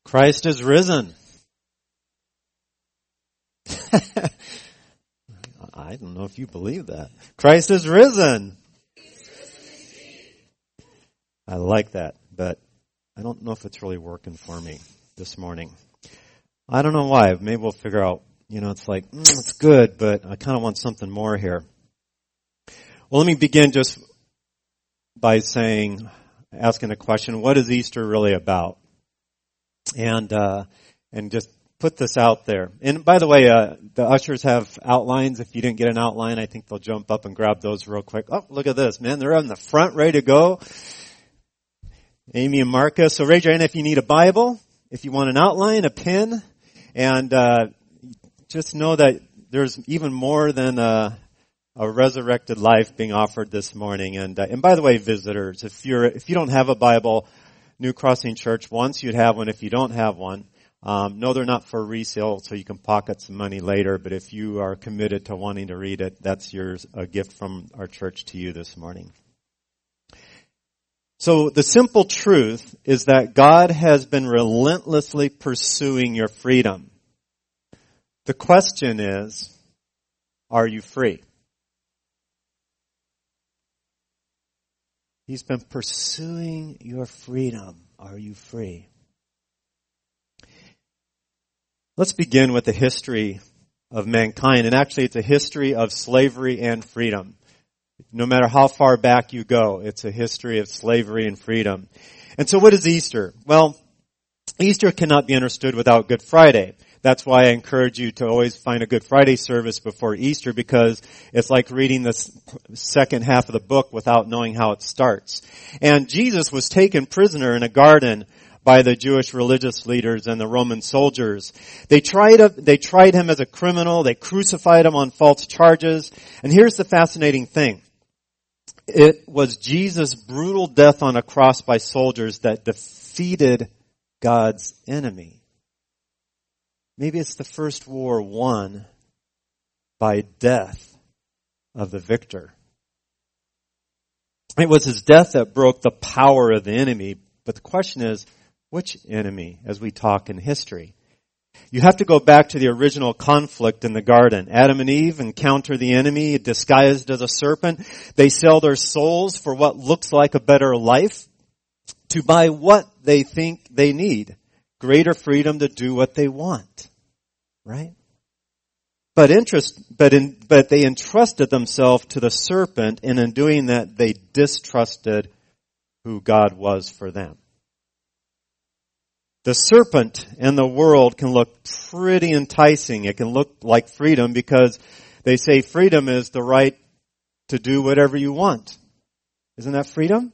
Christ is risen. I don't know if you believe that. Christ is risen. I like that, but I don't know if it's really working for me this morning. I don't know why. Maybe we'll figure out, it's like, it's good, but I kind of want something more here. Well, let me begin just by asking a question, what is Easter really about? And just put this out there. And by the way, the ushers have outlines. If you didn't get an outline, I think they'll jump up and grab those real quick. Oh, look at this, man. They're on the front, ready to go. Amy and Marcus. So raise your hand if you need a Bible, if you want an outline, a pen, and just know that there's even more than a resurrected life being offered this morning. And by the way, visitors, if you don't have a Bible, New Crossing Church wants you to have one. If you don't have one, no, they're not for resale, so you can pocket some money later. But if you are committed to wanting to read it, that's a gift from our church to you this morning. So the simple truth is that God has been relentlessly pursuing your freedom. The question is, are you free? He's been pursuing your freedom. Are you free? Let's begin with the history of mankind. And actually, it's a history of slavery and freedom. No matter how far back you go, it's a history of slavery and freedom. And so what is Easter? Well, Easter cannot be understood without Good Friday. That's why I encourage you to always find a Good Friday service before Easter, because it's like reading the second half of the book without knowing how it starts. And Jesus was taken prisoner in a garden by the Jewish religious leaders and the Roman soldiers. They tried him as a criminal. They crucified him on false charges. And here's the fascinating thing. It was Jesus' brutal death on a cross by soldiers that defeated God's enemy. Maybe it's the first war won by death of the victor. It was his death that broke the power of the enemy. But the question is, which enemy, as we talk in history? You have to go back to the original conflict in the garden. Adam and Eve encounter the enemy disguised as a serpent. They sell their souls for what looks like a better life to buy what they think they need. Greater freedom to do what they want. Right? But they entrusted themselves to the serpent, and in doing that, they distrusted who God was for them. The serpent and the world can look pretty enticing. It can look like freedom because they say freedom is the right to do whatever you want. Isn't that freedom?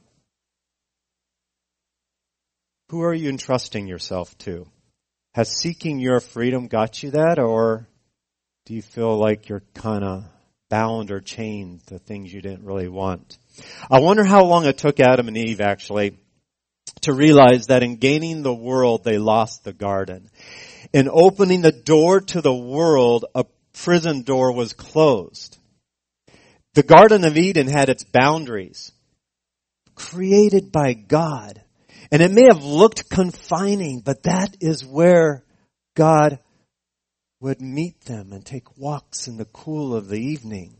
Who are you entrusting yourself to? Has seeking your freedom got you that, or do you feel like you're kind of bound or chained to things you didn't really want? I wonder how long it took Adam and Eve actually to realize that in gaining the world, they lost the garden. In opening the door to the world, a prison door was closed. The Garden of Eden had its boundaries, created by God. And it may have looked confining, but that is where God would meet them and take walks in the cool of the evening.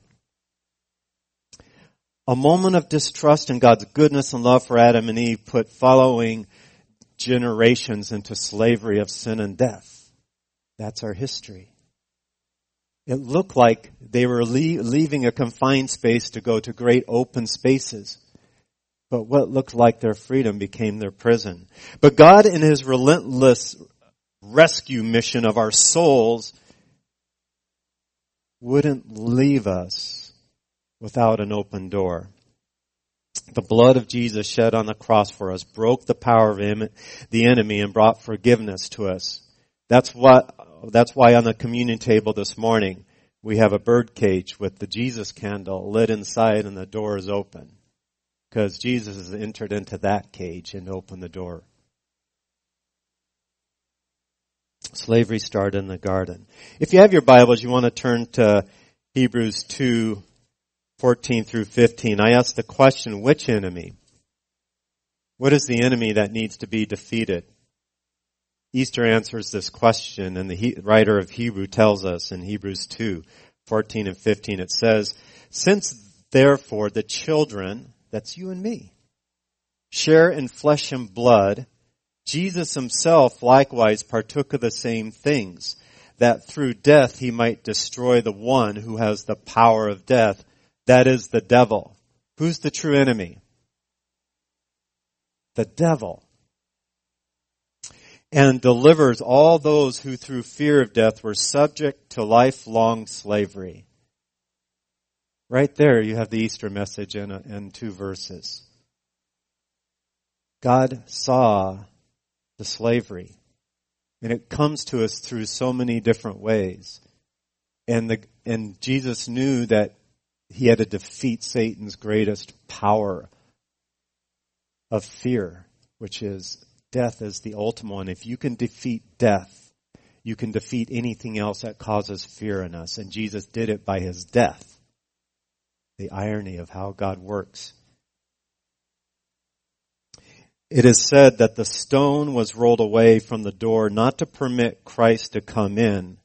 A moment of distrust in God's goodness and love for Adam and Eve put following generations into slavery of sin and death. That's our history. It looked like they were leaving a confined space to go to great open spaces. But what looked like their freedom became their prison. But God, in His relentless rescue mission of our souls, wouldn't leave us without an open door. The blood of Jesus shed on the cross for us broke the power of the enemy and brought forgiveness to us. That's why on the communion table this morning we have a bird cage with the Jesus candle lit inside and the door is open. Because Jesus has entered into that cage and opened the door. Slavery started in the garden. If you have your Bibles, you want to turn to Hebrews 2:14 through 15. I asked the question, which enemy? What is the enemy that needs to be defeated? Easter answers this question, and the writer of Hebrew tells us in Hebrews 2:14 and 15, it says, "Since therefore the children," that's you and me, "share in flesh and blood, Jesus himself likewise partook of the same things, that through death he might destroy the one who has the power of death, that is the devil." Who's the true enemy? The devil. "And delivers all those who through fear of death were subject to lifelong slavery." Right there you have the Easter message in 2 verses. God saw the slavery, and it comes to us through so many different ways. And Jesus knew that he had to defeat Satan's greatest power of fear, which is death is the ultimate one. If you can defeat death, you can defeat anything else that causes fear in us. And Jesus did it by his death. The irony of how God works. It is said that the stone was rolled away from the door not to permit Christ to come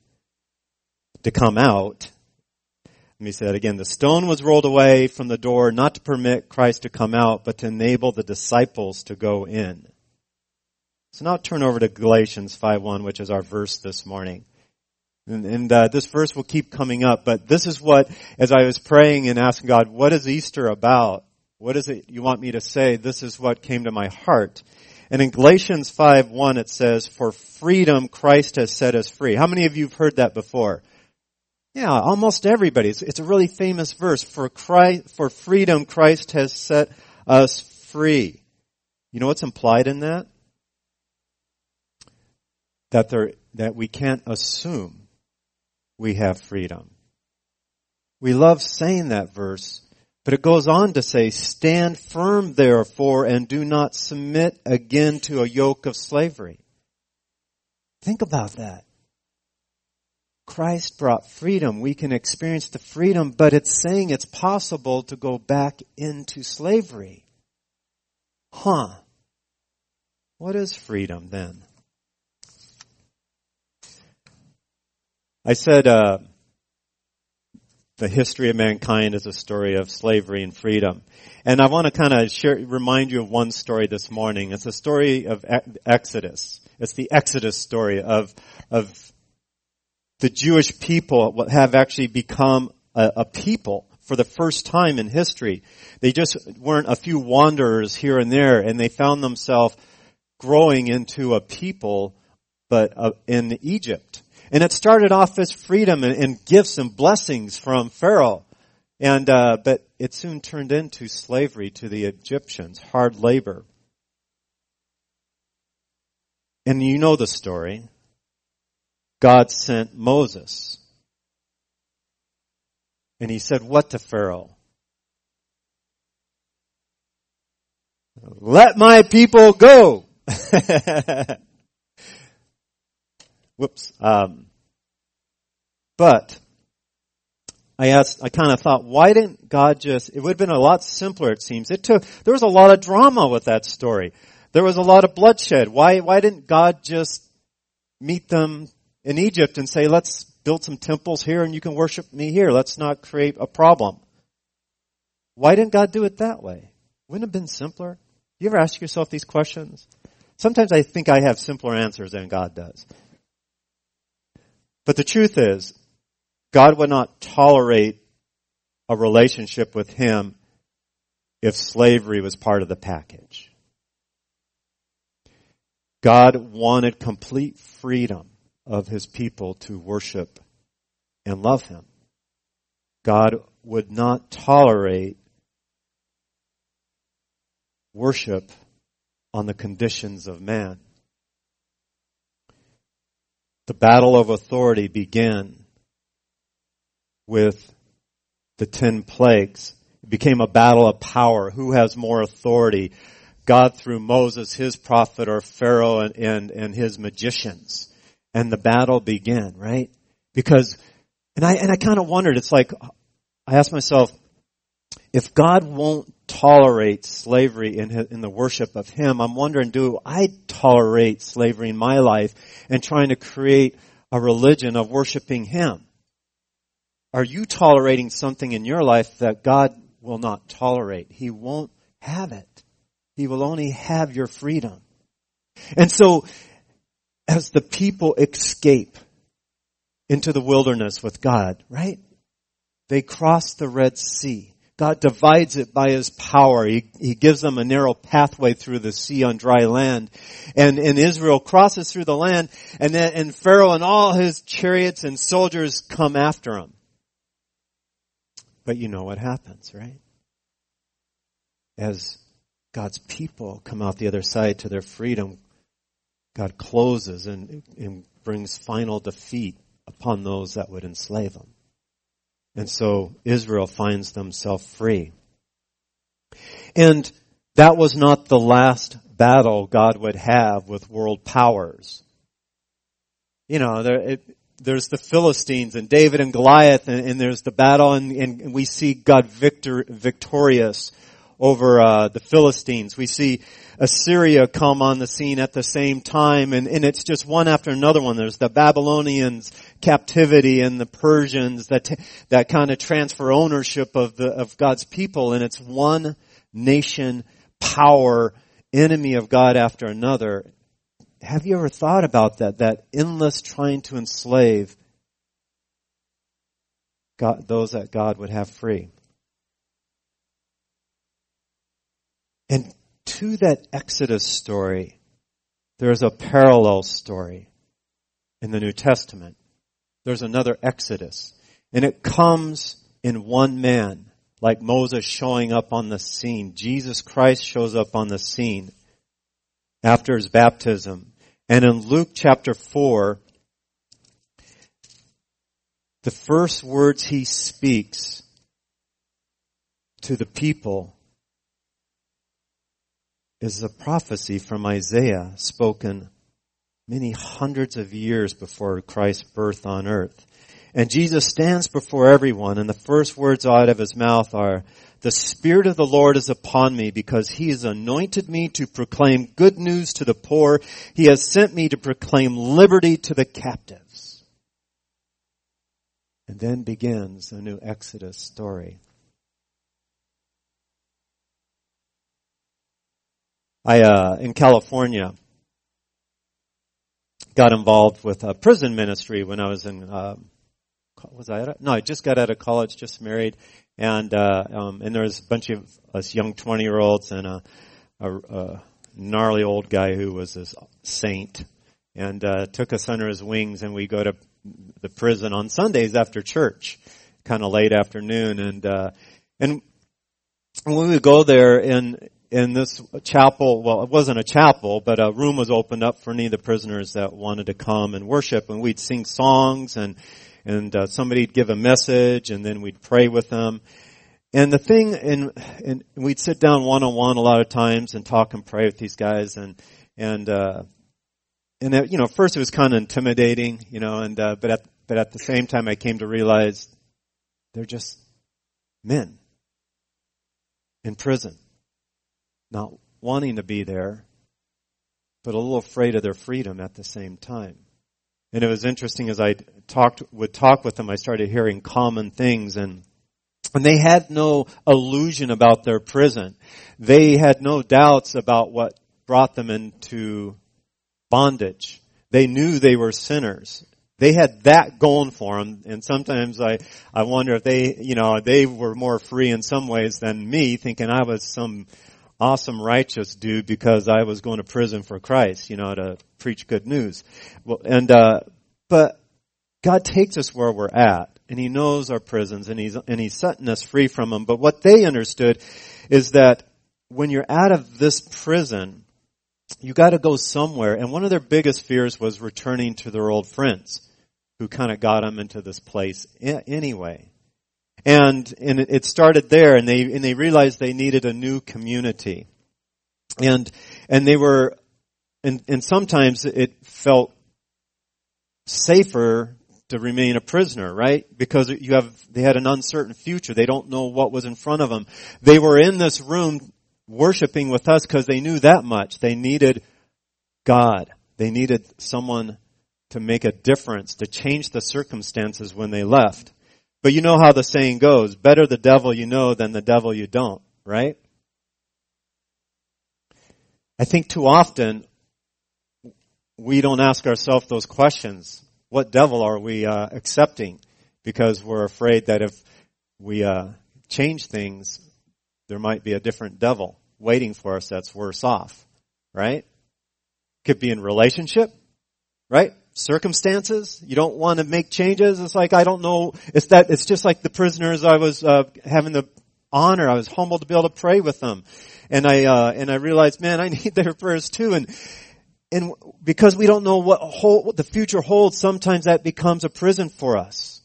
out. Let me say that again. The stone was rolled away from the door not to permit Christ to come out, but to enable the disciples to go in. So now turn over to Galatians 5:1, which is our verse this morning. And this verse will keep coming up, but this is what, as I was praying and asking God, what is Easter about? What is it you want me to say? This is what came to my heart. And in Galatians 5:1 it says, "For freedom Christ has set us free." How many of you have heard that before? Yeah, almost everybody. It's a really famous verse. For freedom Christ has set us free. You know what's implied in that? That we can't assume we have freedom. We love saying that verse, but it goes on to say, "Stand firm therefore and do not submit again to a yoke of slavery." Think about that. Christ brought freedom. We can experience the freedom, but it's saying it's possible to go back into slavery. What is freedom then? I said the history of mankind is a story of slavery and freedom. And I want to kind of remind you of one story this morning. It's a story of Exodus. It's the Exodus story of the Jewish people have actually become a people for the first time in history. They just weren't a few wanderers here and there, and they found themselves growing into a people, but in Egypt. And it started off as freedom and gifts and blessings from Pharaoh. But it soon turned into slavery to the Egyptians, hard labor. And you know the story. God sent Moses. And he said what to Pharaoh? "Let my people go." Whoops. But I kind of thought, why didn't God it would have been a lot simpler, it seems. There was a lot of drama with that story. There was a lot of bloodshed. Why didn't God just meet them in Egypt and say, "Let's build some temples here and you can worship me here. Let's not create a problem"? Why didn't God do it that way? Wouldn't it have been simpler? You ever ask yourself these questions? Sometimes I think I have simpler answers than God does. But the truth is, God would not tolerate a relationship with him if slavery was part of the package. God wanted complete freedom of his people to worship and love him. God would not tolerate worship on the conditions of man. The battle of authority began with the 10 plagues. It became a battle of power. Who has more authority? God through Moses, his prophet, or Pharaoh and his magicians. And the battle began, right? Because, and I kind of wondered, it's like, I asked myself, if God won't tolerate slavery in the worship of Him, I'm wondering, do I tolerate slavery in my life and trying to create a religion of worshiping Him? Are you tolerating something in your life that God will not tolerate? He won't have it. He will only have your freedom. And so, as the people escape into the wilderness with God, right? They cross the Red Sea. God divides it by His power. He gives them a narrow pathway through the sea on dry land. And Israel crosses through the land, and Pharaoh and all his chariots and soldiers come after him. But you know what happens, right? As God's people come out the other side to their freedom, God closes and brings final defeat upon those that would enslave them. And so Israel finds themselves free. And that was not the last battle God would have with world powers. You know, there's the Philistines and David and Goliath, and there's the battle, and we see God victorious over the Philistines. We see Assyria come on the scene at the same time, and it's just one after another one. There's the Babylonians captivity and the Persians that kind of transfer ownership of God's people, and it's one nation power enemy of God after another. Have you ever thought about that endless trying to enslave God, those that God would have free? And to that Exodus story, there's a parallel story in the New Testament. There's another Exodus. And it comes in one man, like Moses showing up on the scene. Jesus Christ shows up on the scene after His baptism. And in Luke chapter 4, the first words He speaks to the people is a prophecy from Isaiah spoken many hundreds of years before Christ's birth on earth. And Jesus stands before everyone, and the first words out of His mouth are, "The Spirit of the Lord is upon me, because He has anointed me to proclaim good news to the poor. He has sent me to proclaim liberty to the captives." And then begins a new Exodus story. In California, got involved with a prison ministry when I was in, I just got out of college, just married, and there was a bunch of us young 20-year-olds and a gnarly old guy who was a saint, and took us under his wings, and we go to the prison on Sundays after church, kind of late afternoon, and when we would go there in this chapel, well, it wasn't a chapel, but a room was opened up for any of the prisoners that wanted to come and worship, and we'd sing songs, and somebody'd give a message, and then we'd pray with them. And the thing, and we'd sit down one-on-one a lot of times and talk and pray with these guys, and first it was kind of intimidating, but at the same time I came to realize they're just men in prison, not wanting to be there, but a little afraid of their freedom at the same time. And it was interesting as I would talk with them, I started hearing common things, and they had no illusion about their prison. They had no doubts about what brought them into bondage. They knew they were sinners. They had that going for them, and sometimes I wonder if they were more free in some ways than me, thinking I was some awesome righteous dude because I was going to prison for Christ, to preach good news. Well, but God takes us where we're at, and He knows our prisons, and He's setting us free from them. But what they understood is that when you're out of this prison, you got to go somewhere. And one of their biggest fears was returning to their old friends, who kind of got them into this place anyway. And it started there, and they realized they needed a new community. And they were, and sometimes it felt safer to remain a prisoner, right? Because they had an uncertain future. They don't know what was in front of them. They were in this room worshiping with us because they knew that much. They needed God. They needed someone to make a difference, to change the circumstances when they left. But you know how the saying goes, better the devil you know than the devil you don't, right? I think too often we don't ask ourselves those questions. What devil are we accepting? Because we're afraid that if we change things, there might be a different devil waiting for us that's worse off, right? Could be in relationship, right? Circumstances. You don't want to make changes. It's like, I don't know. It's just like the prisoners I was having the honor. I was humbled to be able to pray with them. And I realized, man, I need their prayers too. And because we don't know what the future holds, sometimes that becomes a prison for us.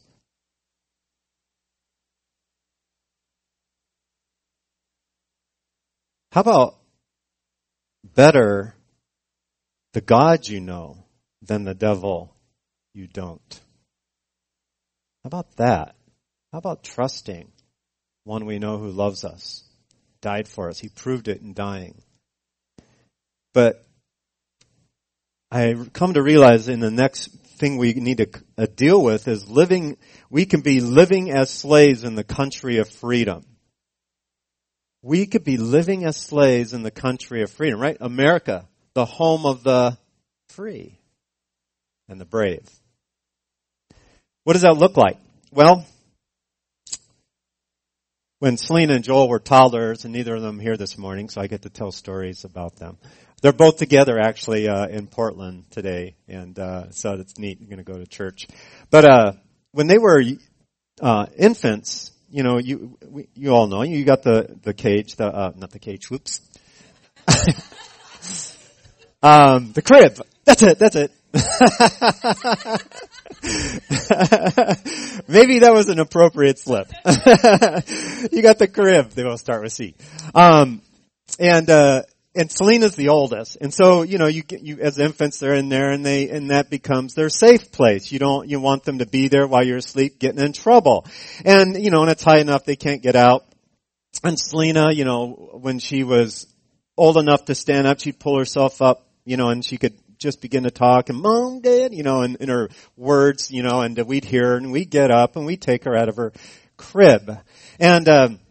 How about better the God you know than the devil you don't? How about that? How about trusting one we know who loves us, died for us? He proved it in dying. But I come to realize in the next thing we need to deal with is we can be living as slaves in the country of freedom. We could be living as slaves in the country of freedom, right? America, the home of the free and the brave. What does that look like? Well, when Selena and Joel were toddlers, and neither of them here this morning, so I get to tell stories about them. They're both together actually in Portland today, and so it's neat. You're going to go to church. But when they were infants, you know, you all know, you got the cage, not the cage, whoops. The crib. That's it. Maybe that was an appropriate slip. You got the crib. They will start with C. And Selena's the oldest. And so, you know, you as infants, they're in there and that becomes their safe place. You want them to be there while you're asleep, getting in trouble. And, you know, and it's high enough they can't get out. And Selena, you know, when she was old enough to stand up, she'd pull herself up, you know, and she could just begin to talk and Mom, Dad, you know, in her words, you know, and we'd hear her and we'd get up and we'd take her out of her crib. And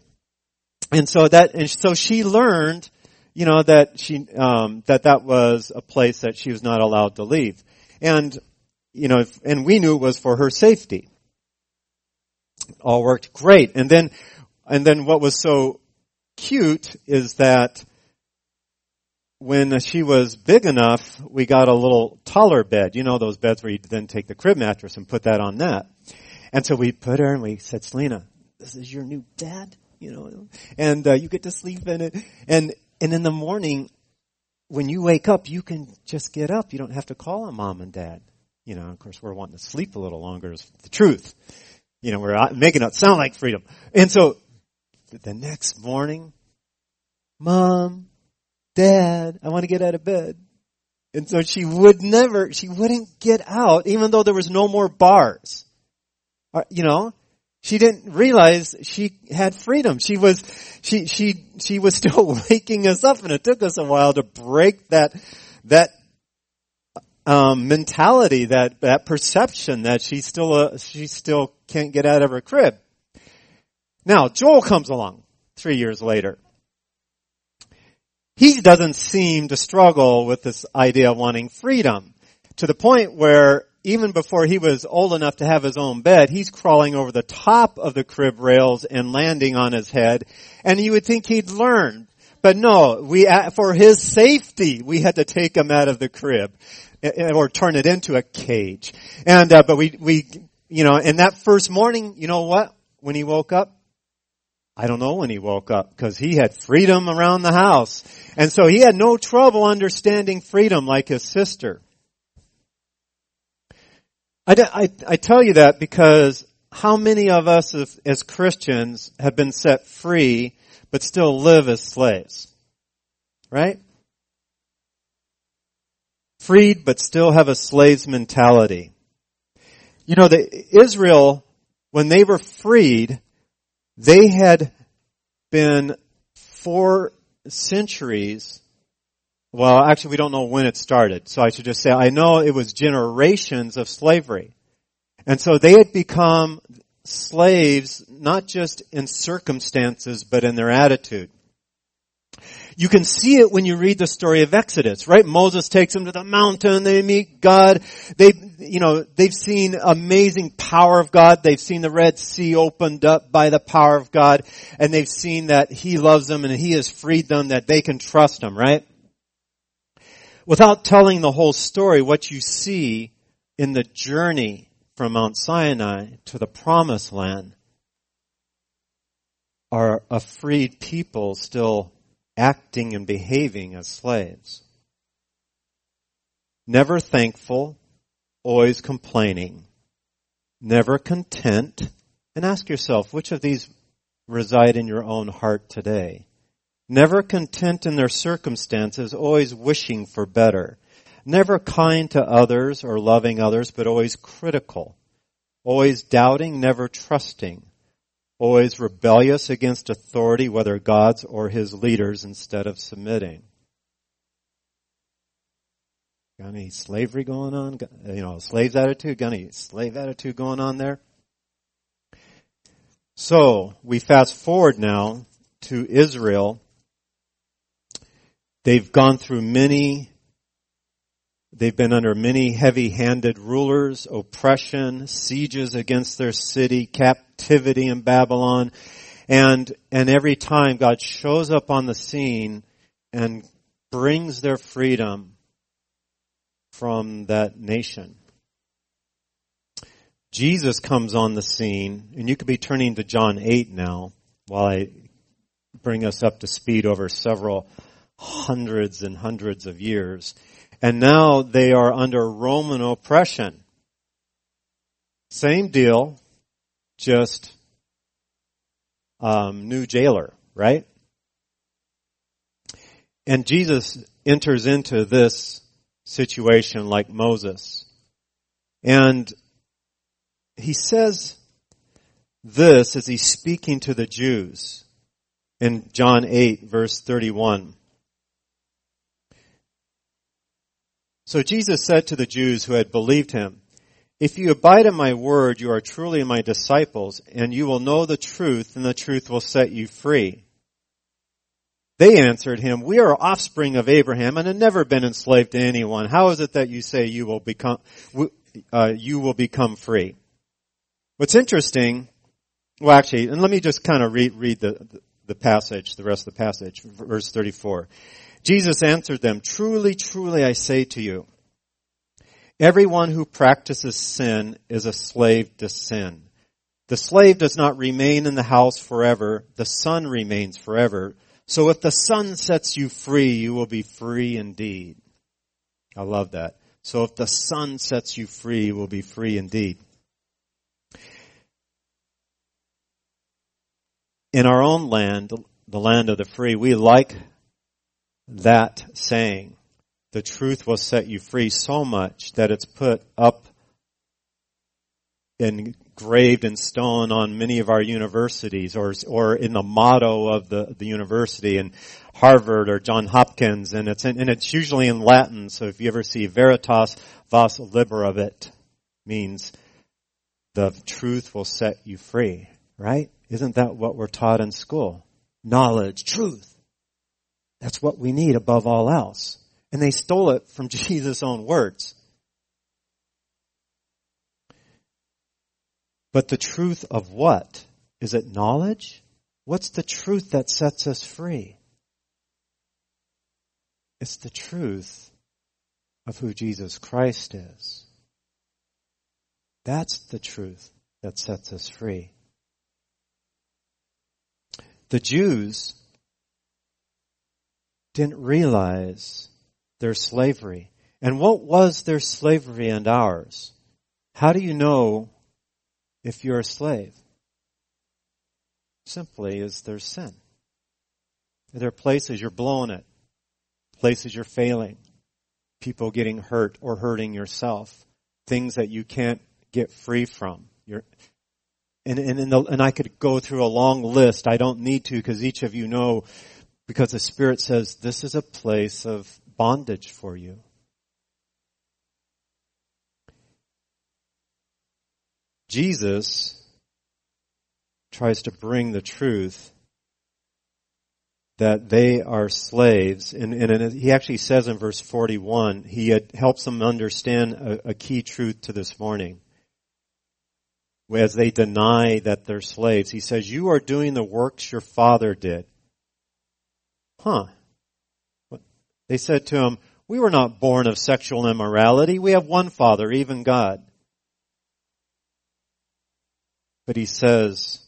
so she learned, you know, that that was a place that she was not allowed to leave. And, you know, and we knew it was for her safety. All worked great. And then what was so cute is that when she was big enough, we got a little taller bed. You know those beds where you then take the crib mattress and put that on that. And so we put her and we said, Selena, this is your new bed, you know, and you get to sleep in it. And in the morning, when you wake up, you can just get up. You don't have to call on Mom and Dad. You know, of course, we're wanting to sleep a little longer is the truth. You know, we're making it sound like freedom. And so the next morning, Mom, Dad, I want to get out of bed. And so she wouldn't get out, even though there was no more bars. You know, she didn't realize she had freedom. She was still waking us up, and it took us a while to break that mentality, that perception that she still can't get out of her crib. Now, Joel comes along 3 years later. He doesn't seem to struggle with this idea of wanting freedom to the point where even before he was old enough to have his own bed, he's crawling over the top of the crib rails and landing on his head. And you would think he'd learn. But no, for his safety, we had to take him out of the crib or turn it into a cage. And, but we, you know, and that first morning, you know what? When he woke up, I don't know when he woke up because he had freedom around the house. And so he had no trouble understanding freedom like his sister. I tell you that because how many of us as Christians have been set free but still live as slaves? Right? Freed but still have a slave's mentality. Israel, when they were freed, they had been 4 centuries. Well, actually, we don't know when it started. So I should just say, I know it was generations of slavery. And so they had become slaves, not just in circumstances, but in their attitude. You can see it when you read the story of Exodus, right? Moses takes them to the mountain, they meet God, they've seen amazing power of God, they've seen the Red Sea opened up by the power of God, and they've seen that He loves them and He has freed them, that they can trust Him, right? Without telling the whole story, what you see in the journey from Mount Sinai to the Promised Land are a freed people still acting and behaving as slaves. Never thankful, always complaining, never content. And ask yourself, which of these reside in your own heart today? Never content in their circumstances, always wishing for better. Never kind to others or loving others, but always critical. Always doubting, never trusting. Always rebellious against authority, whether God's or His leaders, instead of submitting. Got any slavery going on? Slave's attitude? Got any slave attitude going on there? So, we fast forward now to Israel. They've gone through they've been under many heavy-handed rulers, oppression, sieges against their city, captivity in Babylon. And every time God shows up on the scene and brings their freedom from that nation. Jesus comes on the scene, and you could be turning to John 8 now while I bring us up to speed over several hundreds and hundreds of years. And now they are under Roman oppression. Same deal, just new jailer, right? And Jesus enters into this situation like Moses. And He says this as He's speaking to the Jews in John 8, verse 31. So Jesus said to the Jews who had believed Him, "If you abide in my word, you are truly my disciples, and you will know the truth, and the truth will set you free." They answered Him, "We are offspring of Abraham and have never been enslaved to anyone. How is it that you say you will become free?" What's interesting, well actually, and let me just kind of read the passage, the rest of the passage, verse 34. Jesus answered them, "Truly, truly, I say to you, everyone who practices sin is a slave to sin. The slave does not remain in the house forever. The son remains forever. So if the Son sets you free, you will be free indeed." I love that. So if the Son sets you free, you will be free indeed. In our own land, the land of the free, we like that saying. The truth will set you free, so much that it's put up engraved in stone on many of our universities, or in the motto of the university in Harvard or Johns Hopkins, and it's usually in Latin. So if you ever see Veritas Vos Liberavit, means the truth will set you free, right? Isn't that what we're taught in school? Knowledge, truth. That's what we need above all else. And they stole it from Jesus' own words. But the truth of what? Is it knowledge? What's the truth that sets us free? It's the truth of who Jesus Christ is. That's the truth that sets us free. The Jews didn't realize their slavery. And what was their slavery and ours? How do you know if you're a slave? Simply is there's sin. There are places you're blowing it, places you're failing, people getting hurt or hurting yourself, things that you can't get free from. And I could go through a long list. I don't need to because each of you know, because the Spirit says this is a place of bondage for you. Jesus tries to bring the truth that they are slaves. And he actually says in verse 41, he helps them understand a key truth to this morning. As they deny that they're slaves, he says, you are doing the works your father did. They said to him, we were not born of sexual immorality. We have one Father, even God. But he says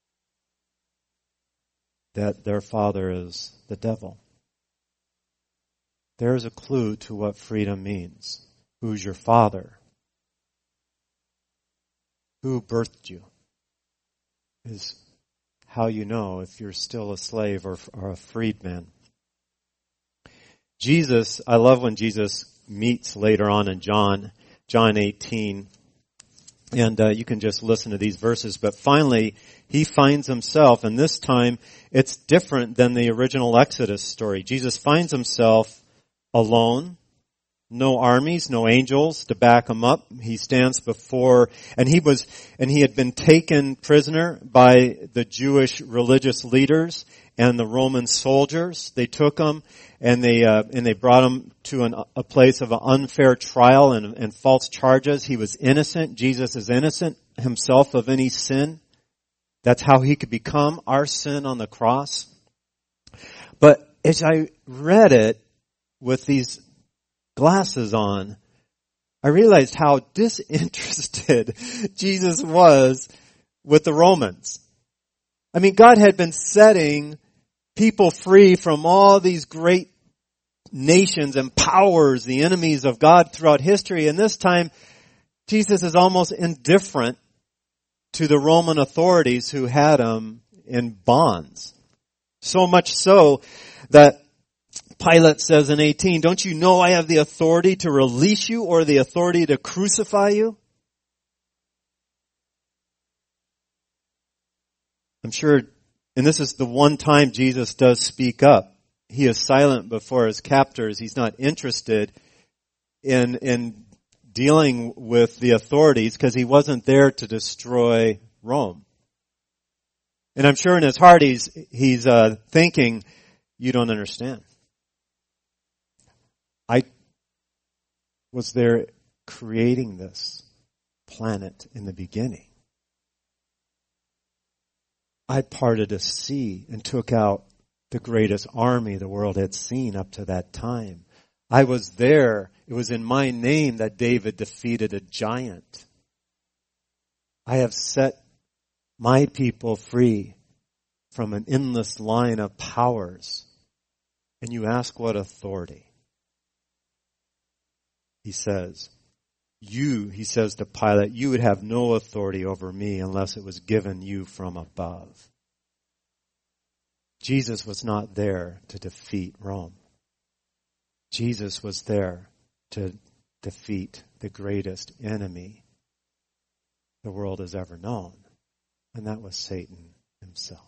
that their father is the devil. There's a clue to what freedom means. Who's your father? Who birthed you? Is how you know if you're still a slave or a freedman. Jesus, I love when Jesus meets later on in John 18. And you can just listen to these verses. But finally, he finds himself, and this time it's different than the original Exodus story. Jesus finds himself alone, no armies, no angels to back him up. He stands before, and he had been taken prisoner by the Jewish religious leaders and the Roman soldiers. They took him and they brought him to a place of an unfair trial and false charges. He was innocent. Jesus is innocent himself of any sin. That's how he could become our sin on the cross. But as I read it with these glasses on, I realized how disinterested Jesus was with the Romans. I mean, God had been setting people free from all these great nations and powers, the enemies of God throughout history. And this time, Jesus is almost indifferent to the Roman authorities who had him in bonds. So much so that Pilate says in 18, don't you know I have the authority to release you or the authority to crucify you? I'm sure, and this is the one time Jesus does speak up. He is silent before his captors. He's not interested in dealing with the authorities because he wasn't there to destroy Rome. And I'm sure in his heart he's thinking, you don't understand. I was there creating this planet in the beginning. I parted a sea and took out the greatest army the world had seen up to that time. I was there. It was in my name that David defeated a giant. I have set my people free from an endless line of powers. And you ask what authority? He says to Pilate, you would have no authority over me unless it was given you from above. Jesus was not there to defeat Rome. Jesus was there to defeat the greatest enemy the world has ever known, and that was Satan himself.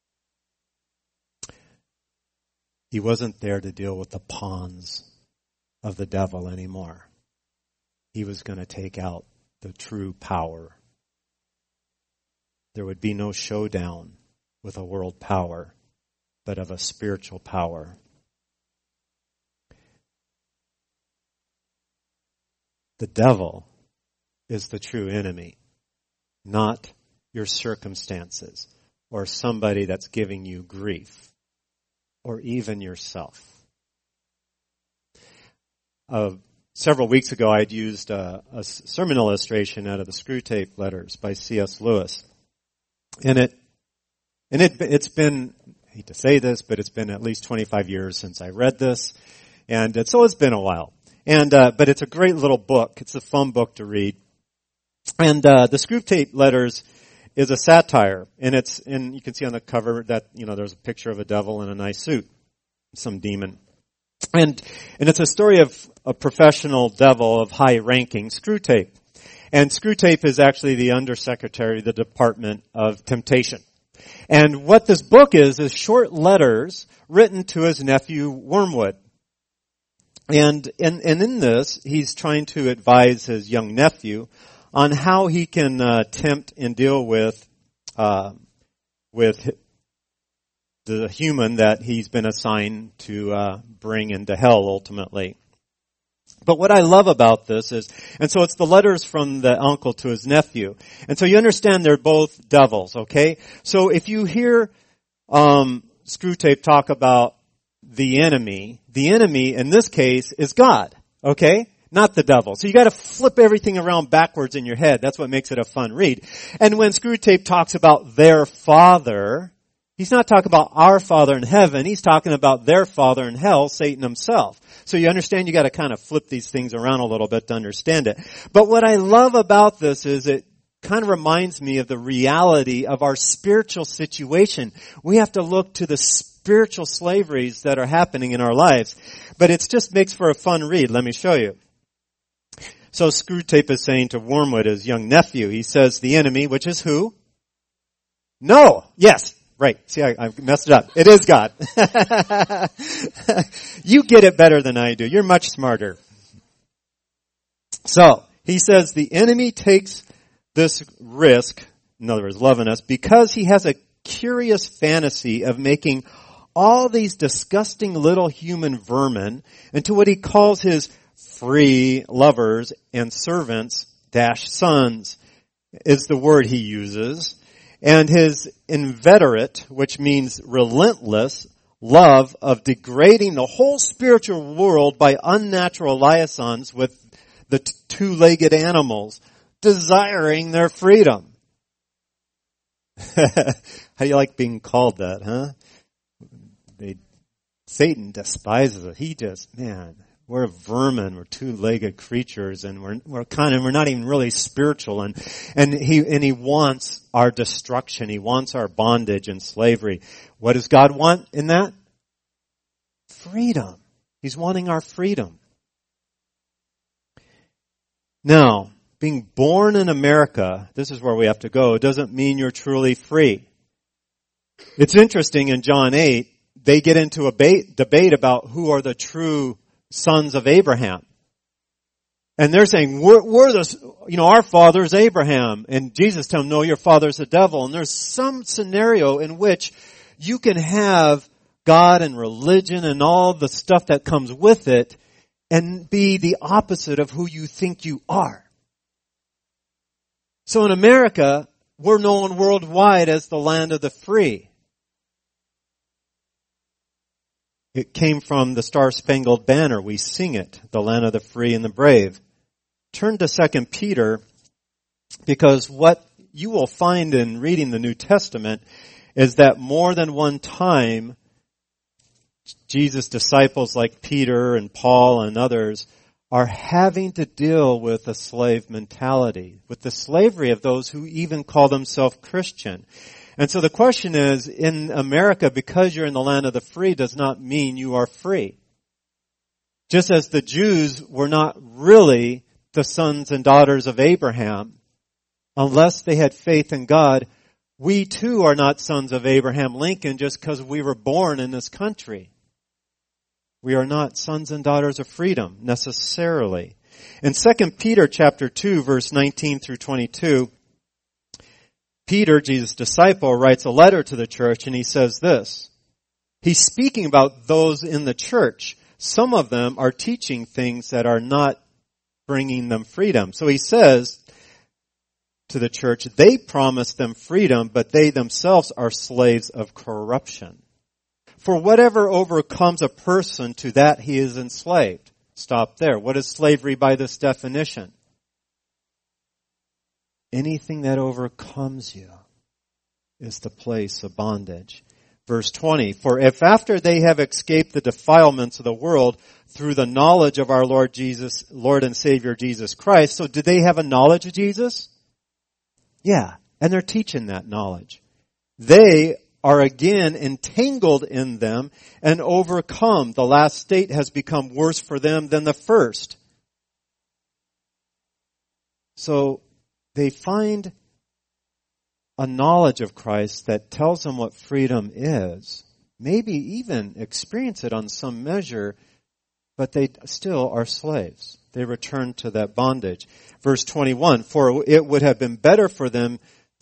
He wasn't there to deal with the pawns of the devil anymore. He was going to take out the true power. There would be no showdown with a world power, but of a spiritual power. The devil is the true enemy, not your circumstances or somebody that's giving you grief or even yourself. Several weeks ago, I'd used a sermon illustration out of the Screw Tape Letters by C.S. Lewis. And it's been, I hate to say this, but it's been at least 25 years since I read this. And so it's been a while. But it's a great little book. It's a fun book to read. And the Screw Tape Letters is a satire. And you can see on the cover that, there's a picture of a devil in a nice suit. Some demon. And it's a story of a professional devil of high ranking Screw Tape. And Screwtape is actually the undersecretary of the Department of Temptation. And what this book is short letters written to his nephew Wormwood. And in this, he's trying to advise his young nephew on how he can tempt and deal with the human that he's been assigned to bring into hell ultimately. But what I love about this is, and so it's the letters from the uncle to his nephew. And so you understand they're both devils, okay? So if you hear Screwtape talk about the enemy in this case is God, okay? Not the devil. So you gotta flip everything around backwards in your head. That's what makes it a fun read. And when Screwtape talks about their father, he's not talking about our Father in heaven. He's talking about their father in hell, Satan himself. So you understand you got to kind of flip these things around a little bit to understand it. But what I love about this is it kind of reminds me of the reality of our spiritual situation. We have to look to the spiritual slaveries that are happening in our lives. But it just makes for a fun read. Let me show you. So Screwtape is saying to Wormwood, his young nephew, he says the enemy, which is who? No. Yes. Right. See, I messed it up. It is God. You get it better than I do. You're much smarter. So, he says the enemy takes this risk, in other words, loving us, because he has a curious fantasy of making all these disgusting little human vermin into what he calls his free lovers and servants - sons is the word he uses. And his inveterate, which means relentless, love of degrading the whole spiritual world by unnatural liaisons with the two-legged animals, desiring their freedom. How do you like being called that, huh? Satan despises it. He just, man, we're vermin, we're two-legged creatures, and we're not even really spiritual, and he wants our destruction. He wants our bondage and slavery. What does God want in that? Freedom. He's wanting our freedom. Now, being born in America, this is where we have to go, doesn't mean you're truly free. It's interesting in John 8, they get into a debate about who are the true sons of Abraham. And they're saying, our father is Abraham. And Jesus tells them, no, your father's the devil. And there's some scenario in which you can have God and religion and all the stuff that comes with it and be the opposite of who you think you are. So in America, we're known worldwide as the land of the free. It came from the Star-Spangled Banner. We sing it, the land of the free and the brave. Turn to 2 Peter, because what you will find in reading the New Testament is that more than one time, Jesus' disciples like Peter and Paul and others are having to deal with a slave mentality, with the slavery of those who even call themselves Christian. And so the question is, in America, because you're in the land of the free does not mean you are free. Just as the Jews were not really the sons and daughters of Abraham, unless they had faith in God, we too are not sons of Abraham Lincoln just because we were born in this country. We are not sons and daughters of freedom, necessarily. In 2 Peter chapter 2, verse 19 through 22, Peter, Jesus' disciple, writes a letter to the church, and he says this. He's speaking about those in the church. Some of them are teaching things that are not bringing them freedom. So he says to the church, they promise them freedom, but they themselves are slaves of corruption. For whatever overcomes a person, to that he is enslaved. Stop there. What is slavery by this definition? Anything that overcomes you is the place of bondage. Verse 20, for if after they have escaped the defilements of the world through the knowledge of our Lord and Savior Jesus Christ, so did they have a knowledge of Jesus? Yeah, and they're teaching that knowledge. They are again entangled in them and overcome. The last state has become worse for them than the first. So they find a knowledge of Christ that tells them what freedom is, maybe even experience it on some measure, but they still are slaves. They return to that bondage. Verse 21, for it would have been better for them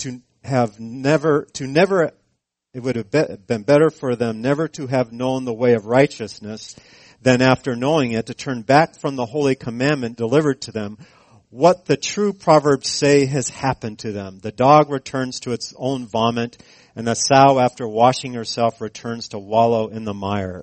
it would have been better for them never to have known the way of righteousness than after knowing it to turn back from the holy commandment delivered to them. What the true Proverbs say has happened to them. The dog returns to its own vomit, and the sow, after washing herself, returns to wallow in the mire.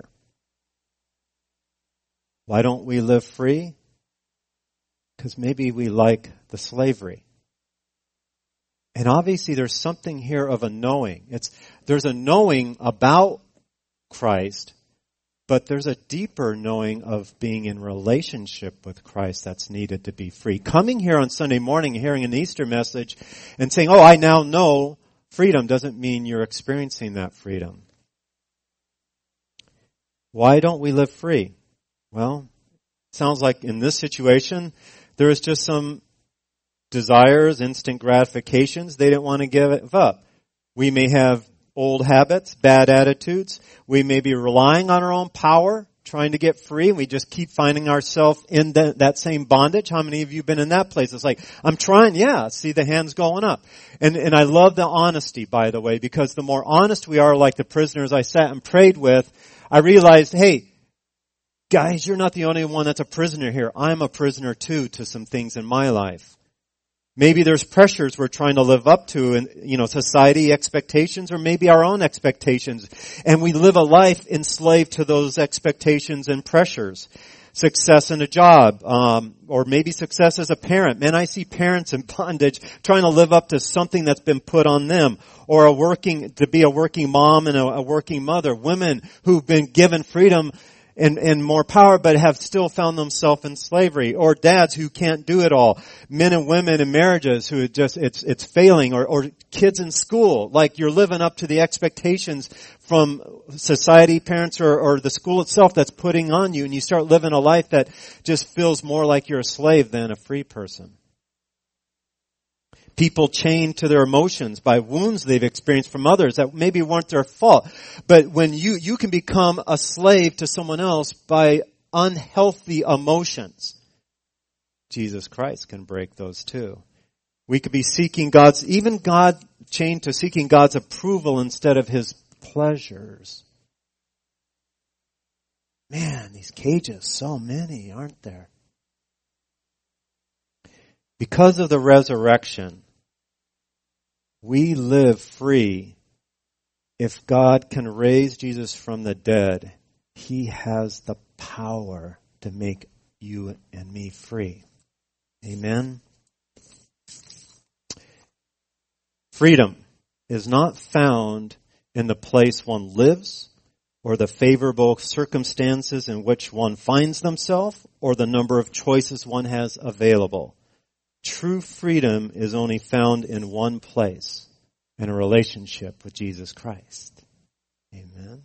Why don't we live free? Because maybe we like the slavery. And obviously there's something here of a knowing. There's a knowing about Christ, but there's a deeper knowing of being in relationship with Christ that's needed to be free. Coming here on Sunday morning, hearing an Easter message, and saying, oh, I now know freedom, doesn't mean you're experiencing that freedom. Why don't we live free? Well, it sounds like in this situation, there is just some desires, instant gratifications they didn't want to give up. We may have old habits, bad attitudes. We may be relying on our own power, trying to get free. We just keep finding ourselves in that same bondage. How many of you have been in that place? It's like, I'm trying, see the hands going up. And I love the honesty, by the way, because the more honest we are, like the prisoners I sat and prayed with, I realized, hey, guys, you're not the only one that's a prisoner here. I'm a prisoner too to some things in my life. Maybe there's pressures we're trying to live up to and, society expectations or maybe our own expectations. And we live a life enslaved to those expectations and pressures. Success in a job, or maybe success as a parent. Man, I see parents in bondage trying to live up to something that's been put on them. Or to be a working mom and a working mother. Women who've been given freedom and more power, but have still found themselves in slavery. Or dads who can't do it all. Men and women in marriages who it's failing. Or kids in school. Like you're living up to the expectations from society, parents, or the school itself that's putting on you. And you start living a life that just feels more like you're a slave than a free person. People chained to their emotions by wounds they've experienced from others that maybe weren't their fault. But when you can become a slave to someone else by unhealthy emotions. Jesus Christ can break those too. We could be chained to seeking God's approval instead of His pleasures. Man, these cages, so many, aren't there? Because of the resurrection, we live free. If God can raise Jesus from the dead, He has the power to make you and me free. Amen? Freedom is not found in the place one lives, or the favorable circumstances in which one finds themselves, or the number of choices one has available. True freedom is only found in one place, in a relationship with Jesus Christ. Amen.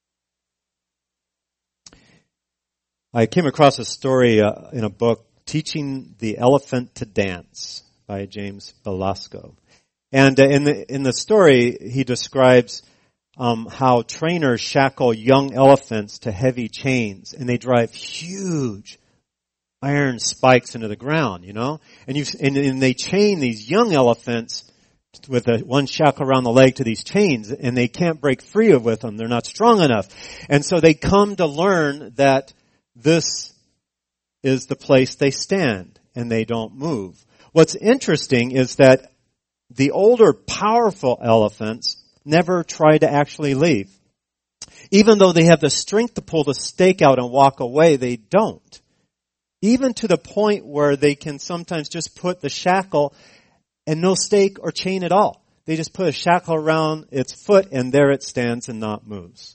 I came across a story in a book, Teaching the Elephant to Dance, by James Belasco. And in the story, he describes how trainers shackle young elephants to heavy chains, and they drive huge iron spikes into the ground, and they chain these young elephants with one shackle around the leg to these chains, and they can't break free with them. They're not strong enough. And so they come to learn that this is the place they stand, and they don't move. What's interesting is that the older, powerful elephants never try to actually leave. Even though they have the strength to pull the stake out and walk away, they don't. Even to the point where they can sometimes just put the shackle and no stake or chain at all. They just put a shackle around its foot and there it stands and not moves.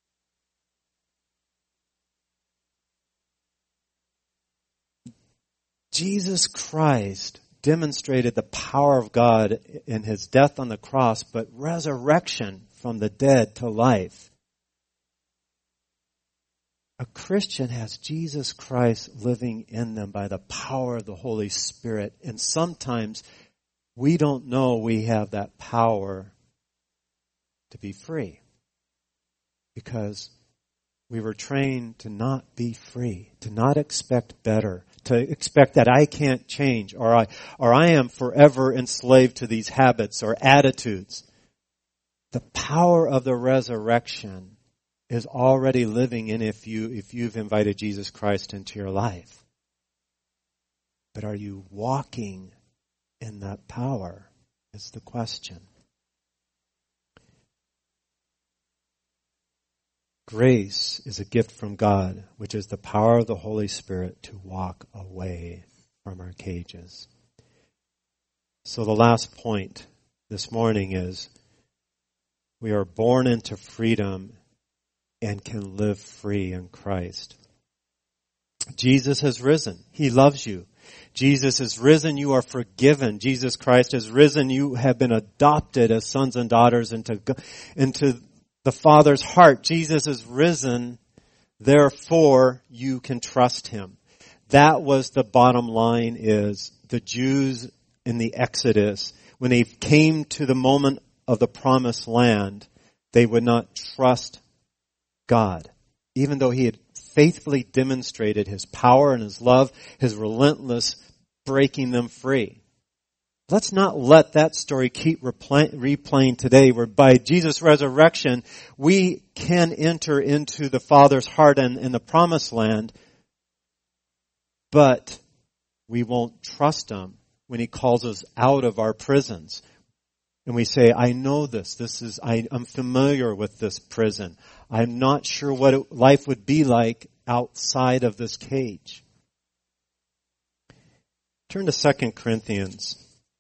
Jesus Christ demonstrated the power of God in His death on the cross, but resurrection from the dead to life. A Christian has Jesus Christ living in them by the power of the Holy Spirit. And sometimes we don't know we have that power to be free because we were trained to not be free, to not expect better, to expect that I can't change or I am forever enslaved to these habits or attitudes. The power of the resurrection is already living in if you've invited Jesus Christ into your life. But are you walking in that power is the question. Grace is a gift from God, which is the power of the Holy Spirit to walk away from our cages. So the last point this morning is we are born into freedom and can live free in Christ. Jesus has risen. He loves you. Jesus is risen. You are forgiven. Jesus Christ has risen. You have been adopted as sons and daughters into the Father's heart. Jesus is risen. Therefore, you can trust Him. That was the bottom line is the Jews in the Exodus, when they came to the moment of the promised land, they would not trust God, even though He had faithfully demonstrated His power and His love, His relentless breaking them free. Let's not let that story keep replaying today, where by Jesus' resurrection, we can enter into the Father's heart and in the promised land, but we won't trust Him when He calls us out of our prisons. And we say, I know this. I'm familiar with this prison. I'm not sure what life would be like outside of this cage. Turn to 2 Corinthians.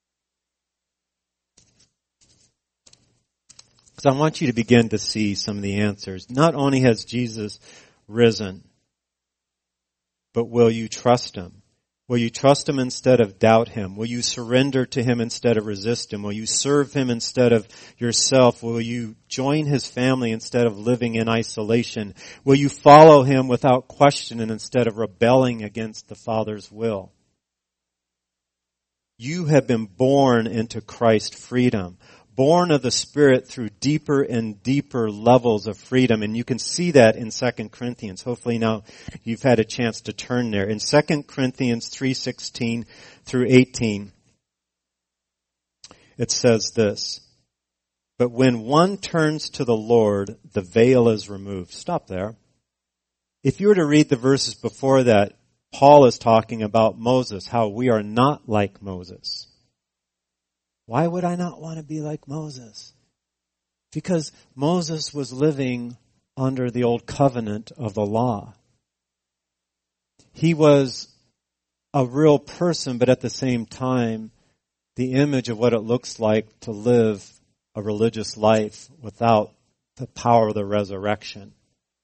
Because I want you to begin to see some of the answers. Not only has Jesus risen, but will you trust Him? Will you trust Him instead of doubt Him? Will you surrender to Him instead of resist Him? Will you serve Him instead of yourself? Will you join His family instead of living in isolation? Will you follow Him without question and instead of rebelling against the Father's will? You have been born into Christ's freedom. Born of the Spirit through deeper and deeper levels of freedom. And you can see that in 2 Corinthians. Hopefully now you've had a chance to turn there. In 2 Corinthians 3:16 through 18, it says this, but when one turns to the Lord, the veil is removed. Stop there. If you were to read the verses before that, Paul is talking about Moses, how we are not like Moses. Why would I not want to be like Moses? Because Moses was living under the old covenant of the law. He was a real person, but at the same time, the image of what it looks like to live a religious life without the power of the resurrection.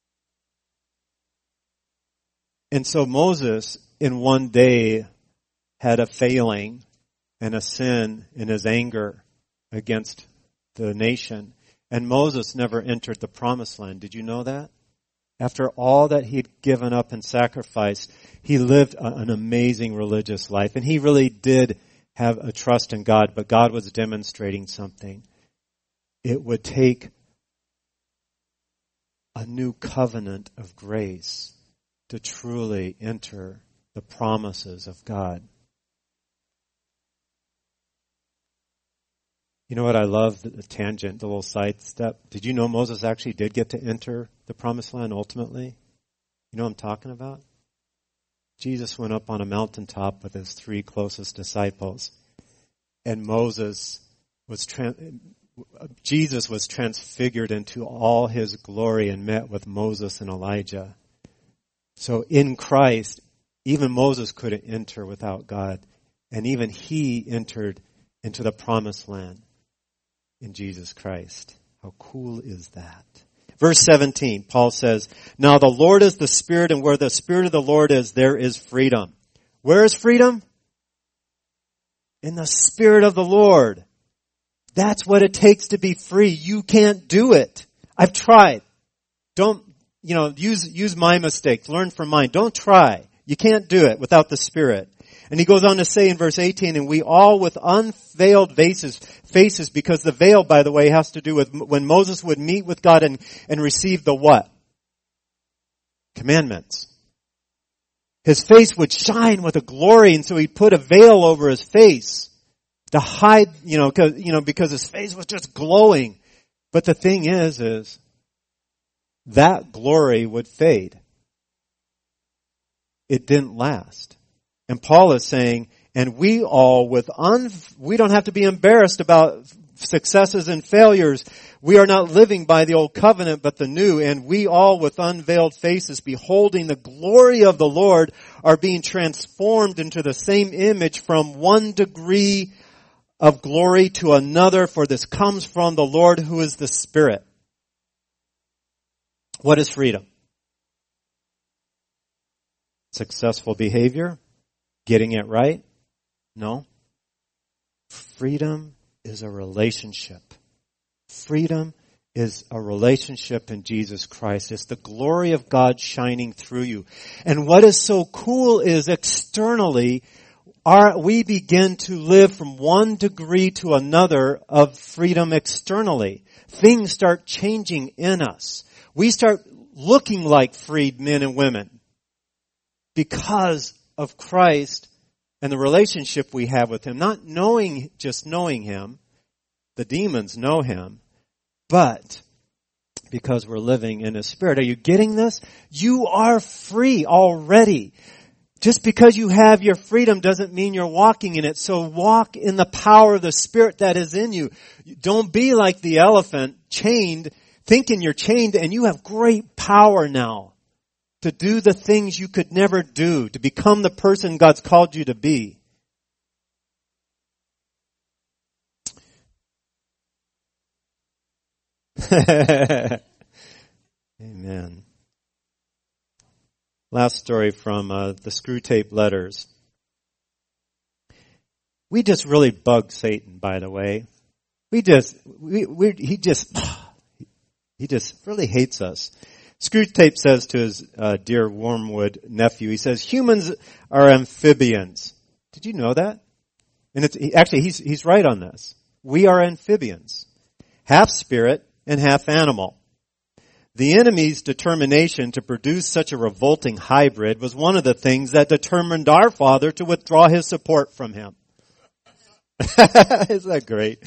And so Moses, in one day, had a failing and a sin in his anger against the nation. And Moses never entered the promised land. Did you know that? After all that he'd given up and sacrificed, he lived an amazing religious life. And he really did have a trust in God, but God was demonstrating something. It would take a new covenant of grace to truly enter the promises of God. You know what I love? The tangent, the little side step. Did you know Moses actually did get to enter the promised land ultimately? You know what I'm talking about? Jesus went up on a mountaintop with his 3 closest disciples. And Jesus was transfigured into all his glory and met with Moses and Elijah. So in Christ, even Moses couldn't enter without God. And even he entered into the promised land in Jesus Christ. How cool is that? Verse 17, Paul says, now the Lord is the Spirit, and where the Spirit of the Lord is, there is freedom. Where is freedom? In the Spirit of the Lord. That's what it takes to be free. You can't do it. I've tried. Don't use my mistakes, learn from mine. Don't try. You can't do it without the Spirit. And he goes on to say in verse 18, and we all with unveiled faces, because the veil, by the way, has to do with when Moses would meet with God and receive the what? Commandments. His face would shine with a glory, and so he'd put a veil over his face to hide, because his face was just glowing. But the thing is that glory would fade. It didn't last. And Paul is saying, and we all we don't have to be embarrassed about successes and failures. We are not living by the old covenant, but the new. And we all with unveiled faces, beholding the glory of the Lord, are being transformed into the same image from one degree of glory to another. For this comes from the Lord, who is the Spirit. What is freedom? Successful behavior? Getting it right? No. Freedom is a relationship. Freedom is a relationship in Jesus Christ. It's the glory of God shining through you. And what is so cool is externally, we begin to live from one degree to another of freedom externally. Things start changing in us. We start looking like freed men and women because of Christ and the relationship we have with Him. Not just knowing Him. The demons know Him. But because we're living in His Spirit. Are you getting this? You are free already. Just because you have your freedom doesn't mean you're walking in it. So walk in the power of the Spirit that is in you. Don't be like the elephant, chained, thinking you're chained, and you have great power now to do the things you could never do, to become the person God's called you to be. Amen. Last story from the Screw Tape Letters. We just really bug Satan, by the way. He just really hates us. Screwtape says to his dear Wormwood nephew, he says, humans are amphibians. Did you know that? And he's right on this. We are amphibians. Half spirit and half animal. The enemy's determination to produce such a revolting hybrid was one of the things that determined our Father to withdraw His support from Him. Isn't that great?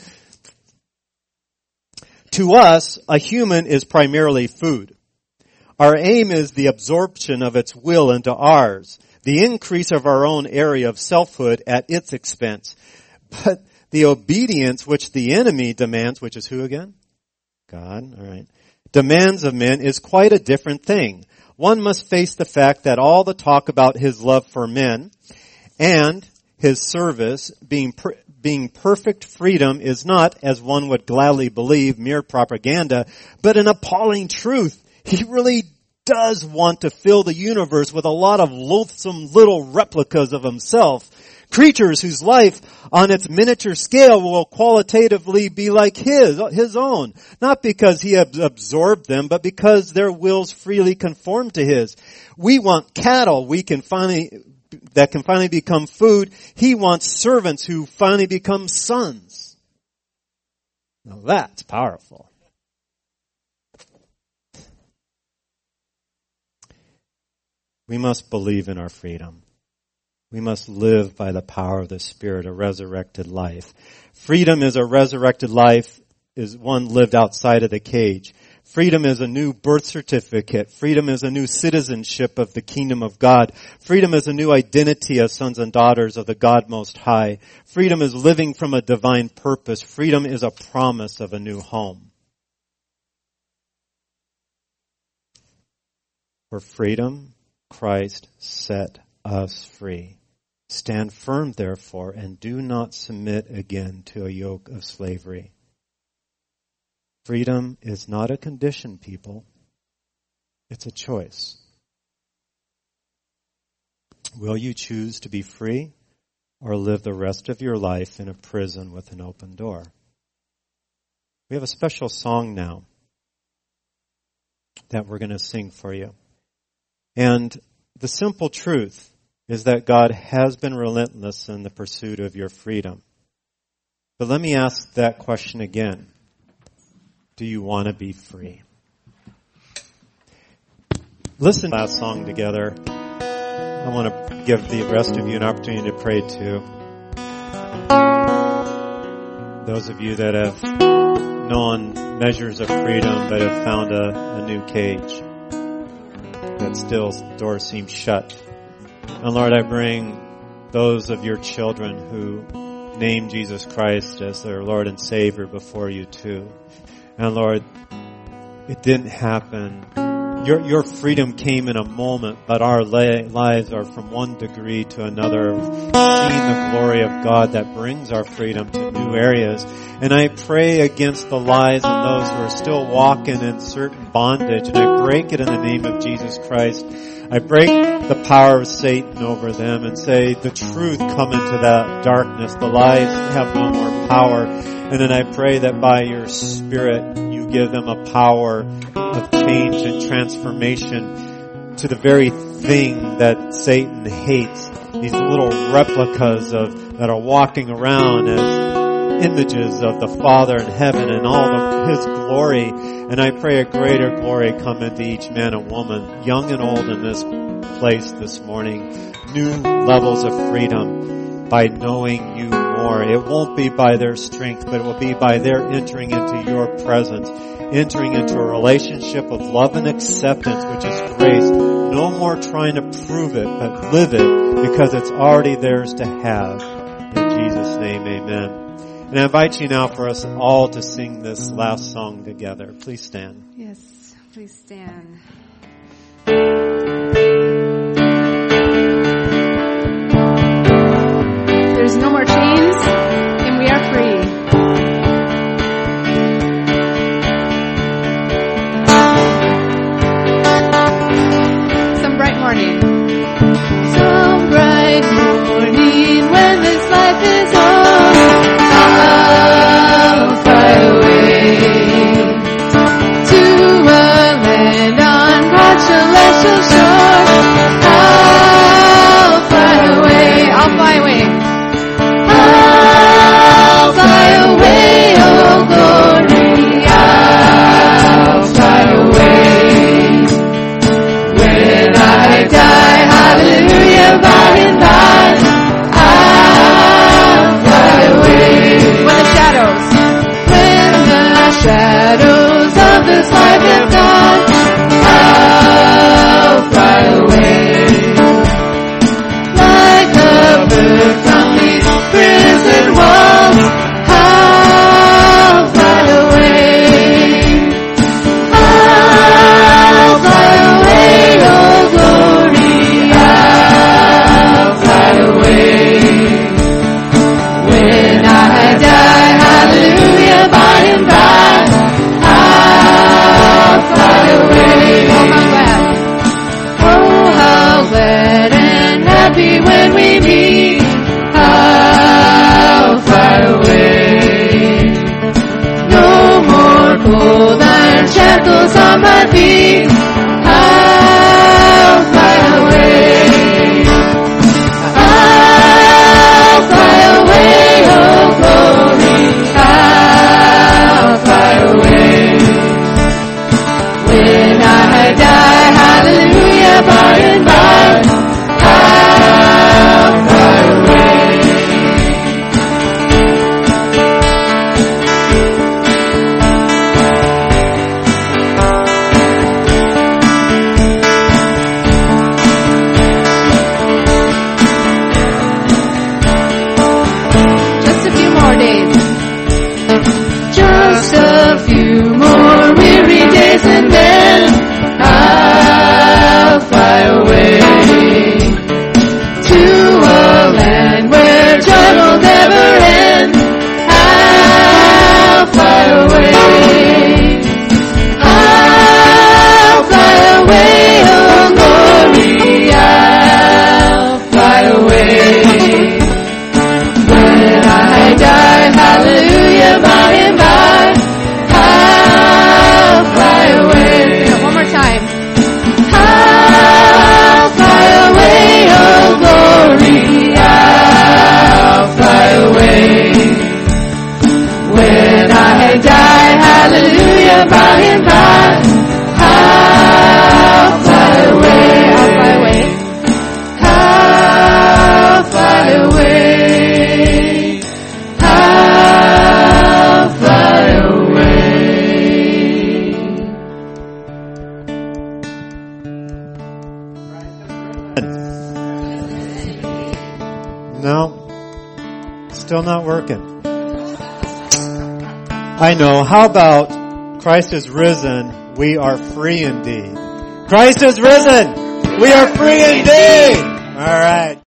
To us, a human is primarily food. Our aim is the absorption of its will into ours, the increase of our own area of selfhood at its expense. But the obedience which the enemy demands, which is who again? God, all right. Demands of men is quite a different thing. One must face the fact that all the talk about His love for men and His service being perfect freedom is not, as one would gladly believe, mere propaganda, but an appalling truth. He really does want to fill the universe with a lot of loathsome little replicas of Himself. Creatures whose life on its miniature scale will qualitatively be like His own. Not because He has absorbed them, but because their wills freely conform to His. We want cattle that can finally become food. He wants servants who finally become sons. Now that's powerful. We must believe in our freedom. We must live by the power of the Spirit, a resurrected life. Freedom is a resurrected life, is one lived outside of the cage. Freedom is a new birth certificate. Freedom is a new citizenship of the kingdom of God. Freedom is a new identity as sons and daughters of the God Most High. Freedom is living from a divine purpose. Freedom is a promise of a new home. For freedom, Christ set us free. Stand firm, therefore, and do not submit again to a yoke of slavery. Freedom is not a condition, people. It's a choice. Will you choose to be free or live the rest of your life in a prison with an open door? We have a special song now. that we're going to sing for you. And the simple truth is that God has been relentless in the pursuit of your freedom. But let me ask that question again. Do you want to be free? Listen to the last song together. I want to give the rest of you an opportunity to pray too. Those of you that have known measures of freedom but have found a new cage, that still door seems shut. And Lord, I bring those of your children who name Jesus Christ as their Lord and Savior before you too. And Lord, it didn't happen. Your freedom came in a moment, but our lives are from one degree to another, seeing the glory of God that brings our freedom to new areas. And I pray against the lies of those who are still walking in certain bondage, and I break it in the name of Jesus Christ. I break the power of Satan over them and say, the truth come into that darkness. The lies have no more power. And then I pray that by your Spirit, you give them a power of change and transformation to the very thing that Satan hates. These little replicas that are walking around as images of the Father in heaven and all of His glory. And I pray a greater glory come into each man and woman, young and old in this place this morning. New levels of freedom by knowing you more. It won't be by their strength, but it will be by their entering into your presence, entering into a relationship of love and acceptance, which is grace. No more trying to prove it, but live it because it's already theirs to have. In Jesus' name, amen. And I invite you now for us all to sing this last song together. Please stand. Yes, please stand. There's no more chains, and we are free. Some bright morning when this life is over, I'll fly away to a land on broad celestial shore. I'll fly away. I'll fly away. I'll fly away, oh glory. I'll fly away. When I die, hallelujah, by and by. Shadows of this life have gone, I'll fly away. Like a bird from these prison walls, I'll fly away. I'll fly away, oh glory, I'll fly away. When I die, hallelujah, by and by. When we meet, I'll fly away. No more cold iron shackles on my feet, I'll fly away. I'll fly away, oh glory, I'll fly away. When I die, hallelujah, by and by. And then I'll fly away to a land where joy will never end. I'll fly away. I'll fly away, oh glory, I'll fly away. When I die, hallelujah, by and by. No, still not working. I know. How about Christ is risen, we are free indeed. Christ is risen, we are free indeed. All right.